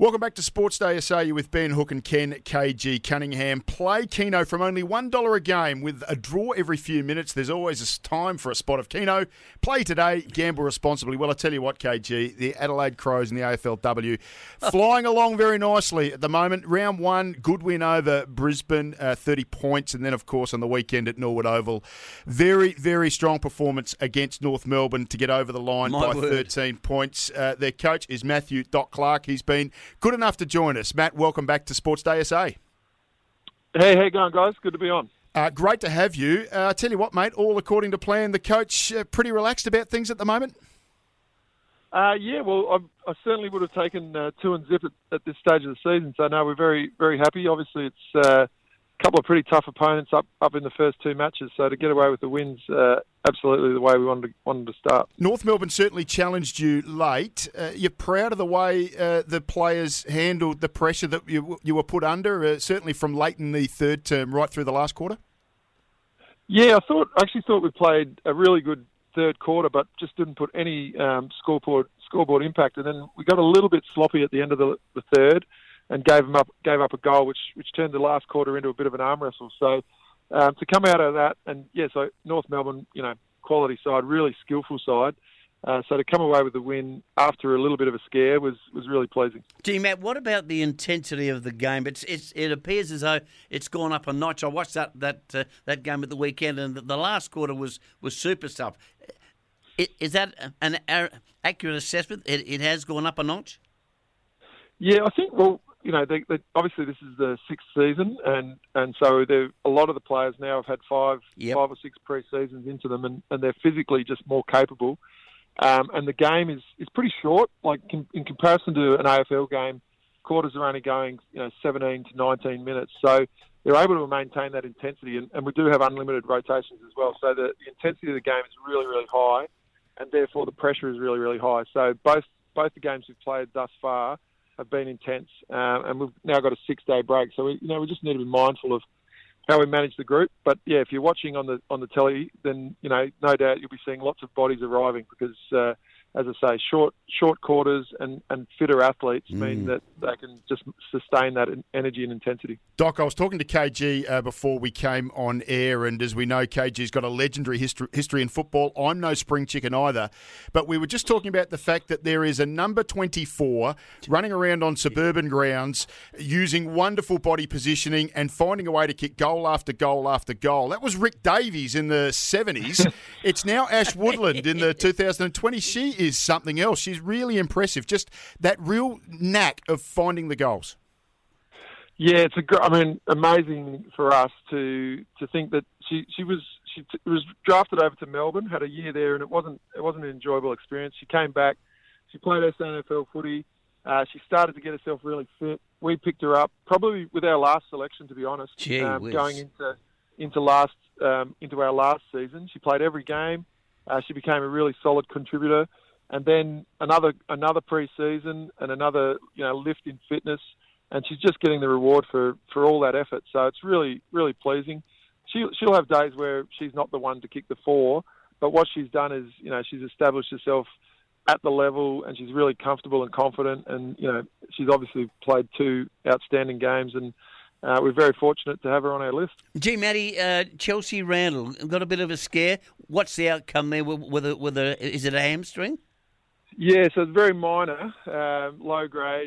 Welcome back to Sports Day SA. You with Ben Hook and Ken KG Cunningham. Play Keno from only $1 a game with a draw every few minutes. There's always a time for a spot of Keno. Play today, gamble responsibly. Well, I tell you what, KG, the Adelaide Crows in the AFLW flying along very nicely at the moment. Round one, good win over Brisbane, 30 points. And then, of course, on the weekend at Norwood Oval, very, very strong performance against North Melbourne to get over the line by 13 points. Their coach is Matthew Doc Clark. He's been good enough to join us. Matt, welcome back to Sports Day SA. Hey, how you going, guys? Good to be on. Great to have you. I tell you what, mate, all according to plan. The coach pretty relaxed about things at the moment? Yeah, well, I certainly would have taken 2 and zip at this stage of the season. So, no, we're very, very happy. Obviously, it's a couple of pretty tough opponents up in the first 2 matches. So to get away with the wins, absolutely the way we wanted to start. North Melbourne certainly challenged you late. You're proud of the way the players handled the pressure that you were put under, certainly from late in the third term right through the last quarter? Yeah, I actually thought we played a really good third quarter, but just didn't put any scoreboard impact. And then we got a little bit sloppy at the end of the third and gave up a goal, which turned the last quarter into a bit of an arm wrestle. So to come out of that, and so North Melbourne, quality side, really skillful side. So to come away with the win after a little bit of a scare was really pleasing. Gee, Matt, what about the intensity of the game? It appears as though it's gone up a notch. I watched that game at the weekend, and the last quarter was super stuff. Is that an accurate assessment? It has gone up a notch? Yeah, I think, obviously this is the 6th season, and so a lot of the players now have had 5 or 6 pre-seasons into them, and they're physically just more capable. And the game is pretty short. Like in comparison to an AFL game, quarters are only going 17 to 19 minutes. So they're able to maintain that intensity, and we do have unlimited rotations as well. So the intensity of the game is really, really high, and therefore the pressure is really, really high. So both the games we've played thus far have been intense, and we've now got a 6-day break. So we just need to be mindful of how we manage the group. But yeah, if you're watching on the telly, then no doubt you'll be seeing lots of bodies arriving because, as I say, short quarters and fitter athletes mean that they can just sustain that energy and intensity. Doc, I was talking to KG before we came on air, and as we know, KG's got a legendary history in football. I'm no spring chicken either, but we were just talking about the fact that there is a number 24 running around on suburban grounds using wonderful body positioning and finding a way to kick goal after goal after goal. That was Rick Davies in the 70s. It's now Ash Woodland in the 2020. She is something else. She's really impressive. Just that real knack of finding the goals. Yeah, it's amazing for us to think that she was drafted over to Melbourne, had a year there, and it wasn't an enjoyable experience. She came back, she played her NFL footy. She started to get herself really fit. We picked her up probably with our last selection, to be honest. Going into our last season, she played every game. She became a really solid contributor. And then another pre-season and another lift in fitness, and she's just getting the reward for all that effort. So it's really, really pleasing. She'll have days where she's not the one to kick the 4, but what she's done is she's established herself at the level, and she's really comfortable and confident. And she's obviously played 2 outstanding games, and we're very fortunate to have her on our list. Gee, Matty, Chelsea Randall got a bit of a scare. What's the outcome there? Is it a hamstring? Yeah, so it's very minor, low grade.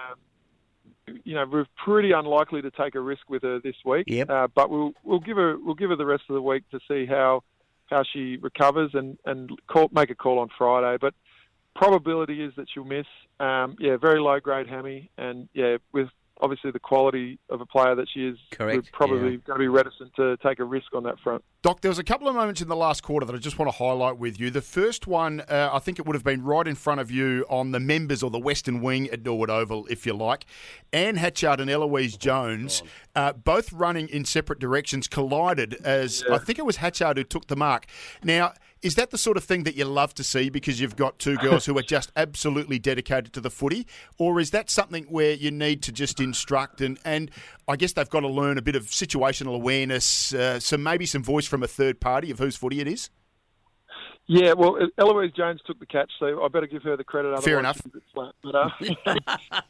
We're pretty unlikely to take a risk with her this week. Yep. But we'll give her the rest of the week to see how she recovers and make a call on Friday. But probability is that she'll miss. Very low grade hammy, and with obviously the quality of a player that she is, correct, we're probably going to be reticent to take a risk on that front. Doc, there was a couple of moments in the last quarter that I just want to highlight with you. The first one, I think it would have been right in front of you on the members or the Western Wing at Norwood Oval, if you like. Anne Hatchard and Eloise Jones, both running in separate directions, collided as I think it was Hatchard who took the mark. Now, is that the sort of thing that you love to see because you've got 2 girls who are just absolutely dedicated to the footy? Or is that something where you need to just instruct and I guess they've got to learn a bit of situational awareness, maybe some voice from a third party of whose footy it is? Yeah, well, Eloise Jones took the catch, so I better give her the credit. Fair enough. But to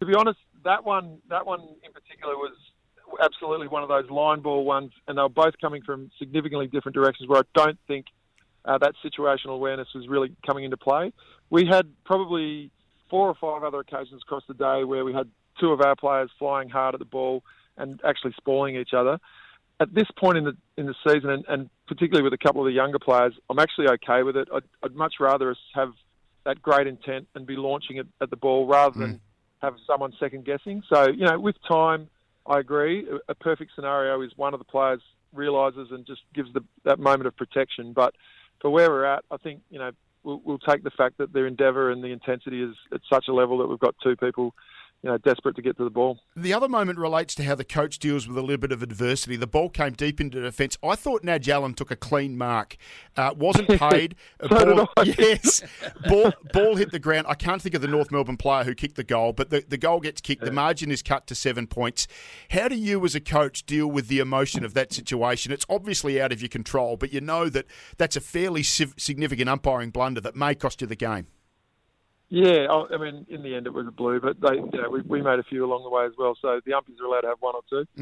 to be honest, that one in particular was absolutely one of those line ball ones, and they were both coming from significantly different directions where I don't think that situational awareness was really coming into play. We had probably 4 or 5 other occasions across the day where we had 2 of our players flying hard at the ball and actually spoiling each other. At this point in the season, and particularly with a couple of the younger players, I'm actually okay with it. I'd much rather us have that great intent and be launching it at the ball rather than have someone second guessing. So, with time, I agree. A perfect scenario is one of the players realises and just gives that moment of protection. But for where we're at, I think, we'll take the fact that their endeavour and the intensity is at such a level that we've got 2 people desperate to get to the ball. The other moment relates to how the coach deals with a little bit of adversity. The ball came deep into defence. I thought Naj Allen took a clean mark. Wasn't paid. Did I. Yes. Ball hit the ground. I can't think of the North Melbourne player who kicked the goal, but the goal gets kicked. Yeah. The margin is cut to 7 points. How do you as a coach deal with the emotion of that situation? It's obviously out of your control, but you know that that's a fairly significant umpiring blunder that may cost you the game. Yeah, I mean, in the end it was a blue, but we made a few along the way as well. So the umpires are allowed to have 1 or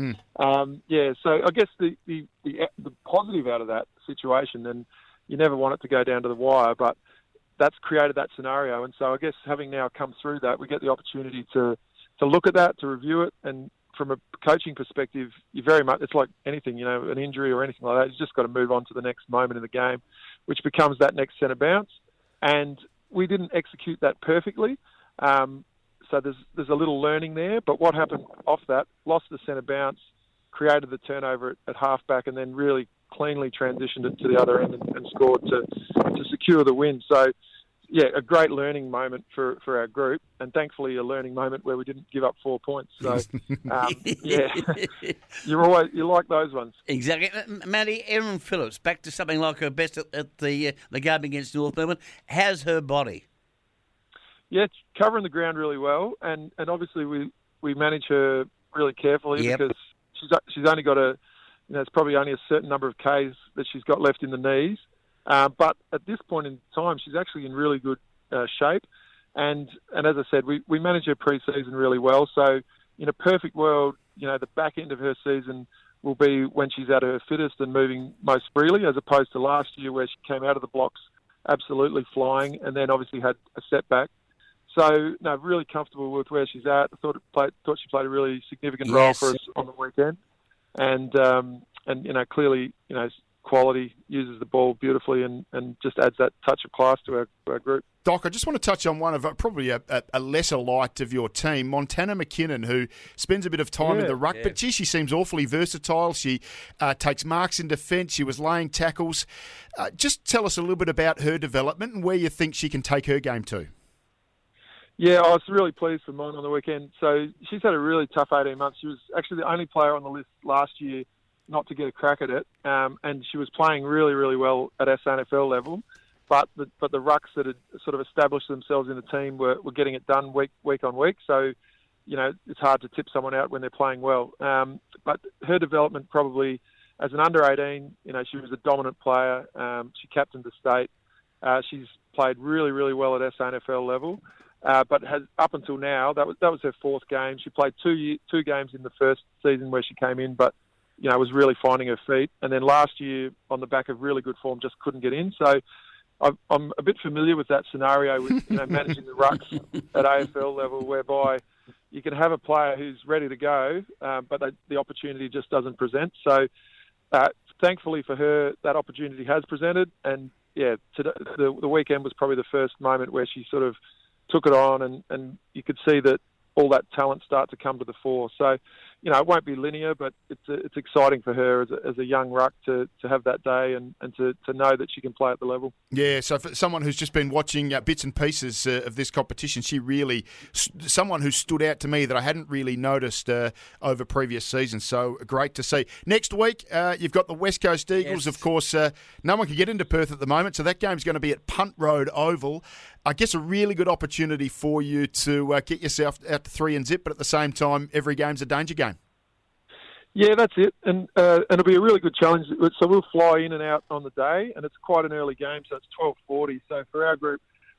2. So I guess the positive out of that situation, and you never want it to go down to the wire, but that's created that scenario. And so I guess having now come through that, we get the opportunity to look at that, to review it, and from a coaching perspective, it's like anything, an injury or anything like that. You've just got to move on to the next moment in the game, which becomes that next centre bounce. And we didn't execute that perfectly, so there's a little learning there. But what happened off that, lost the centre bounce, created the turnover at halfback, and then really cleanly transitioned it to the other end and scored to secure the win. So, yeah, a great learning moment for our group, and thankfully a learning moment where we didn't give up 4 points. So, you like those ones. Exactly. Maddie, Erin Phillips, back to something like her best at the game against North Melbourne. How's her body? Yeah, it's covering the ground really well, and obviously we manage her really carefully because she's only got it's probably only a certain number of Ks that she's got left in the knees. But at this point in time, she's actually in really good shape. And as I said, we manage her pre-season really well. So in a perfect world, the back end of her season will be when she's at her fittest and moving most freely, as opposed to last year where she came out of the blocks absolutely flying and then obviously had a setback. So, no, really comfortable with where she's at. I thought she played a really significant role for us on the weekend. And clearly, quality, uses the ball beautifully and just adds that touch of class to our group. Doc, I just want to touch on one of probably a lesser light of your team, Montana McKinnon, who spends a bit of time in the ruck, but she seems awfully versatile. She takes marks in defence. She was laying tackles. Just tell us a little bit about her development and where you think she can take her game to. Yeah, I was really pleased for Mon on the weekend. So she's had a really tough 18 months. She was actually the only player on the list last year not to get a crack at it, and she was playing really, really well at SANFL level. But the rucks that had sort of established themselves in the team were getting it done week on week. So, it's hard to tip someone out when they're playing well. But her development probably, as an under-18, she was a dominant player. She captained the state. She's played really, really well at SANFL level. But has up until now, that was her 4th game. She played two games in the first season where she came in, but was really finding her feet. And then last year, on the back of really good form, just couldn't get in. So I'm a bit familiar with that scenario with managing the rucks at AFL level, whereby you can have a player who's ready to go, but the opportunity just doesn't present. So thankfully for her, that opportunity has presented. And yeah, the weekend was probably the first moment where she sort of took it on, and you could see that all that talent start to come to the fore. So, it won't be linear, but it's exciting for her as a young ruck to have that day and to know that she can play at the level. Yeah, so for someone who's just been watching bits and pieces of this competition, she really, someone who stood out to me that I hadn't really noticed over previous seasons. So great to see. Next week, you've got the West Coast Eagles. Yes. Of course, no one can get into Perth at the moment, so that game's going to be at Punt Road Oval. I guess a really good opportunity for you to get yourself out to 3 and zip, but at the same time, every game's a danger game. Yeah, that's it. And it'll be a really good challenge. So we'll fly in and out on the day, and it's quite an early game, so it's 12:40. So for our group,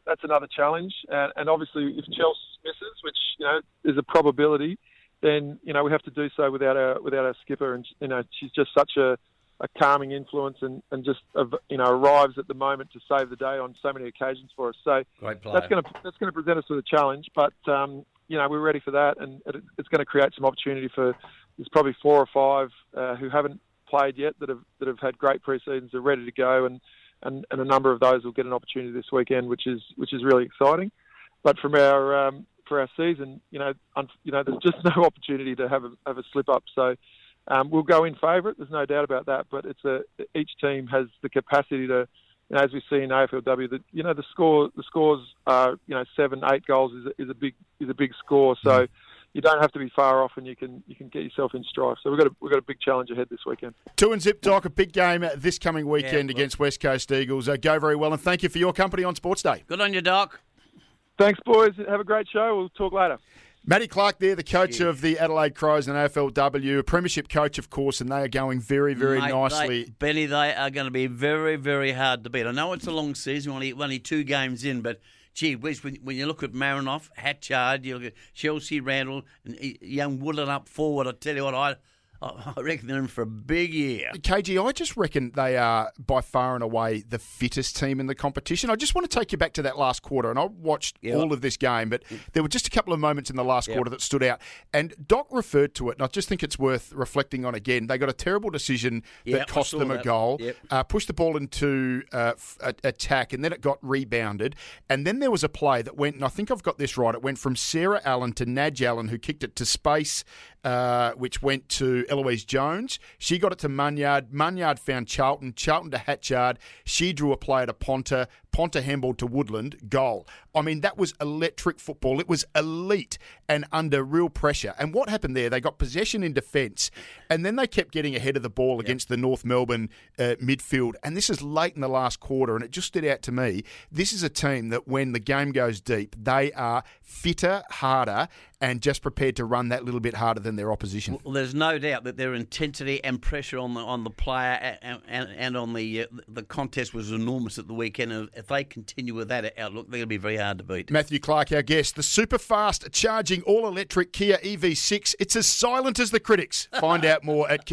that's another challenge. And obviously, if Chelsea misses, which is a probability, then we have to do so without our skipper. And she's just such a calming influence and just arrives at the moment to save the day on so many occasions for us. So great player. That's going to present us with a challenge, but we're ready for that, and it's going to create some opportunity for. There's probably 4 or 5 who haven't played yet that have had great pre-seasons, are ready to go, and a number of those will get an opportunity this weekend, which is really exciting. But from for our season, there's just no opportunity to have a slip up. So we'll go in favourite. There's no doubt about that. But each team has the capacity to, as we see in AFLW, that the scores are 7, 8 goals is a big score. So you don't have to be far off, and you can get yourself in strife. So we've got a big challenge ahead this weekend. 2 and Zip, Doc, a big game this coming weekend against West Coast Eagles. Go very well, and thank you for your company on Sports Day. Good on you, Doc. Thanks, boys. Have a great show. We'll talk later. Matty Clark there, the coach of the Adelaide Crows and AFLW, a premiership coach, of course, and they are going very, very nicely. Benny, they are going to be very, very hard to beat. I know it's a long season, only 2 games in, but gee whiz, when you look at Marinoff, Hatchard, you look at Chelsea, Randall, and young Woodland up forward, I tell you what, I reckon they're in for a big year. KG, I just reckon they are by far and away the fittest team in the competition. I just want to take you back to that last quarter, and I watched all of this game, but there were just a couple of moments in the last quarter that stood out. And Doc referred to it, and I just think it's worth reflecting on again. They got a terrible decision that cost them a goal, pushed the ball into attack, and then it got rebounded. And then there was a play that went, and I think I've got this right, it went from Sarah Allen to Nadj Allen, who kicked it to space, which went to Eloise Jones. She got it to Munyard. Munyard found Charlton to Hatchard. She drew a play to Ponta handball to Woodland, goal. I mean, that was electric football. It was elite and under real pressure. And what happened there, they got possession in defence, and then they kept getting ahead of the ball against the North Melbourne midfield. And this is late in the last quarter, and it just stood out to me. This is a team that when the game goes deep, they are fitter, harder, and just prepared to run that little bit harder than their opposition. Well, there's no doubt that their intensity and pressure on the player and on the contest was enormous at the weekend. And if they continue with that outlook, they're going to be very hard to beat. Matthew Clark, our guest, the super fast charging all-electric Kia EV6. It's as silent as the critics. Find out more at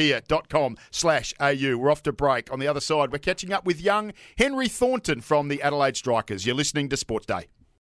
kia.com/au. We're off to break. On the other side, we're catching up with young Henry Thornton from the Adelaide Strikers. You're listening to Sports Day.